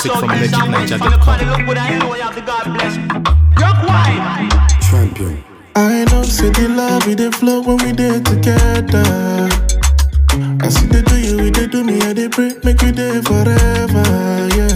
Music from legitniger.com. Champion. I know, say the love we dey flow when we dey together. I see they do you, we they do me, and they pray, make we dey forever, yeah.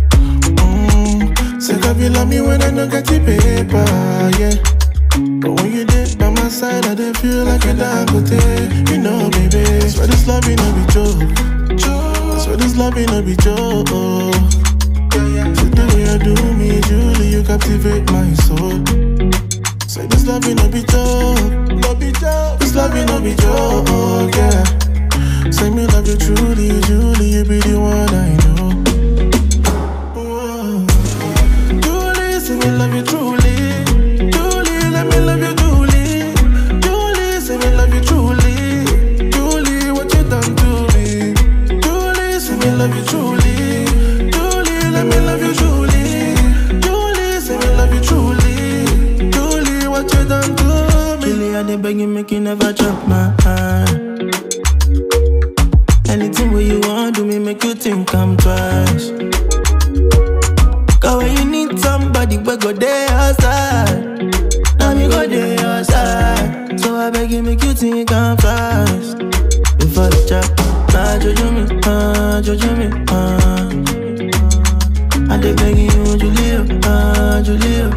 Say God you love me when I don't get the paper, yeah. But when you did by my side, I dey feel like a Dangote, you know, baby. That's why this love ain't no be joke. That's why this love ain't no be joke. So the way you do me, Julie, you captivate my soul. Say this love ain't no be joke, no be joke. This love ain't no be joke, yeah. Say me love you truly, Julie, you be the one I know. Julie, say me love you truly. Julie, let me love you, Julie. Julie, say me love you truly. Julie, what you done to me? Julie, say me love you truly. Julie, let me love you, Julie. Julie, say me love you truly. Julie, what you done to me? Julie, I dey beg you, make you never drop my heart. Anything where you want, do me make you think I'm twice. Cause when you need somebody, we go there outside. Now me go there outside. So I beg you, make you think I'm fast. Before the chat, nah, jojo me, I dey beg you, Julia, Julia,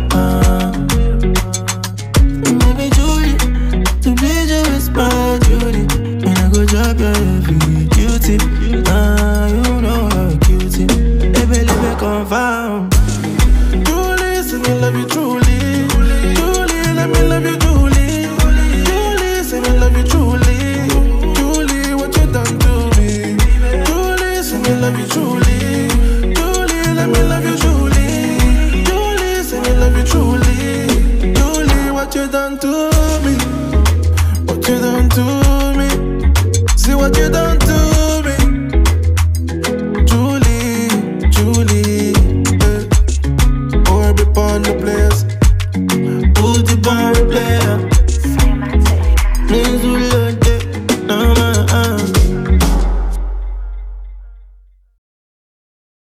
Baby Julie, to please you is my duty. And I go drop your every duty. You know you're cutie. Baby, confirm. Julie, say me love you truly. Julie, let me love you, Julie. Julie, say me love you truly. Julie, what you done to me? Julie, say me love you truly. Julie, let me love you, Julie. Julie, say me love you truly. Julie, what you done to me?